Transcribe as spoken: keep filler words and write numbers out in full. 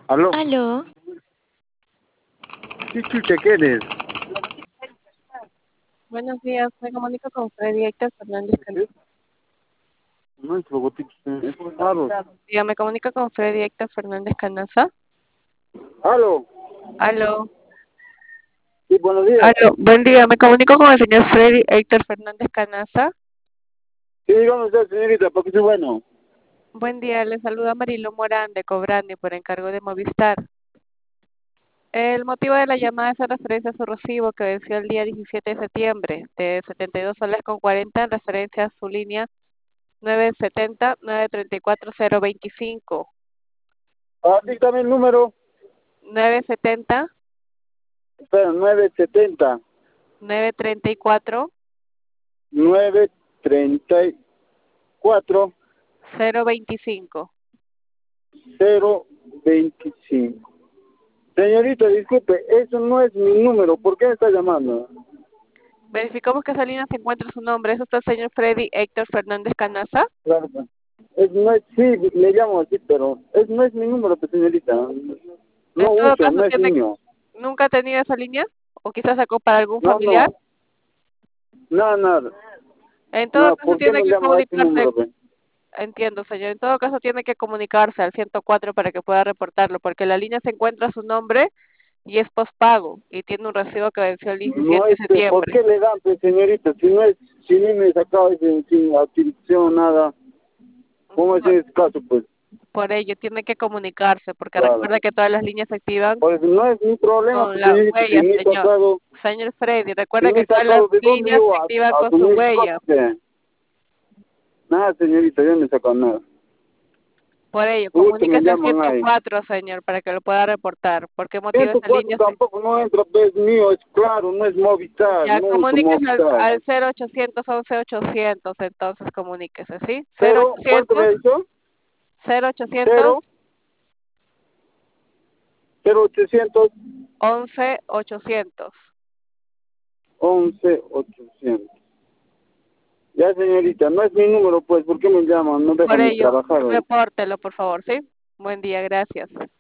¿Aló? Aló, ¿Qué chucha quieres? Buenos días, me comunico con Freddy Héctor Fernández Canaza. No es robotito, es raro. Ya me comunico con Freddy Héctor Fernández Canaza. ¿Aló? Aló, Sí, buenos días. aló, buen día, me comunico con el señor Freddy Héctor Fernández Canaza. Sí, dígame usted, señorita, porque soy bueno. Buen día, le saluda Marilo Morán de Cobrani por encargo de Movistar. El motivo de la llamada es en referencia a su recibo que venció el día diecisiete de septiembre de setenta y dos soles con cuarenta en referencia a su línea nueve setenta nueve treinta y cuatro cero veinticinco. Ah, dígame el número. nueve setenta Espera, nueve setenta, nueve treinta y cuatro nueve treinta y cuatro, cero veinticinco. cero veinticinco. Señorita, disculpe, eso no es mi número. ¿Por qué me está llamando? Verificamos que esa línea se encuentra su nombre. ¿Es usted el señor Freddy Héctor Fernández Canaza? Claro, pues. Es, no es, sí, le llamo así, pero es, no es mi número, pues, señorita. En No todo uso, caso, no es ¿tiene, mío. ¿nunca ha tenido esa línea? ¿O quizás sacó para algún No, familiar? no. No, nada. En todo No, caso, ¿por qué tiene me que llama a este comunicarse. número, pues? Entiendo, señor. En todo caso, tiene que comunicarse al ciento cuatro para que pueda reportarlo, porque la línea se encuentra a su nombre y es pospago y tiene un recibo que venció el No, diecisiete de este, ¿por septiembre. qué le dan, pues, señorita? Si no es, si ni me sacaba sin, sin adquisición, nada. ¿Cómo es No, en este caso, pues? por ello, tiene que comunicarse, porque Claro. recuerda que todas las líneas se activan Pues no es mi problema, con pues, la señorita, si huella, me he señor. sacado, Señor Freddy, si recuerda me que he todas las sacado, ¿de dónde líneas yo se a, activan a con su asumir mis huella. cosas? Que... Nada, señorita, yo no he sacado nada. Por ello, Justo me comuníquese al llaman ciento ahí. cuatro, señor, para que lo pueda reportar. ¿Por qué motivo ciento esa cuatro línea se... tampoco no entra, pues, mío, es claro, no es Movistar, Ya, no uso comuníquese al, Movistar. al cero ochocientos once ochocientos, entonces comuníquese, ¿sí? Pero, ¿cuánto me ha cero ochocientos dicho? cero ochocientos Cero, cero ochocientos, once ochocientos. once, ochocientos. Ya, señorita, no es mi número, pues, ¿por qué me llaman? No Por dejan ni ello, trabajar hoy. repórtelo, por favor, ¿sí? Buen día, gracias.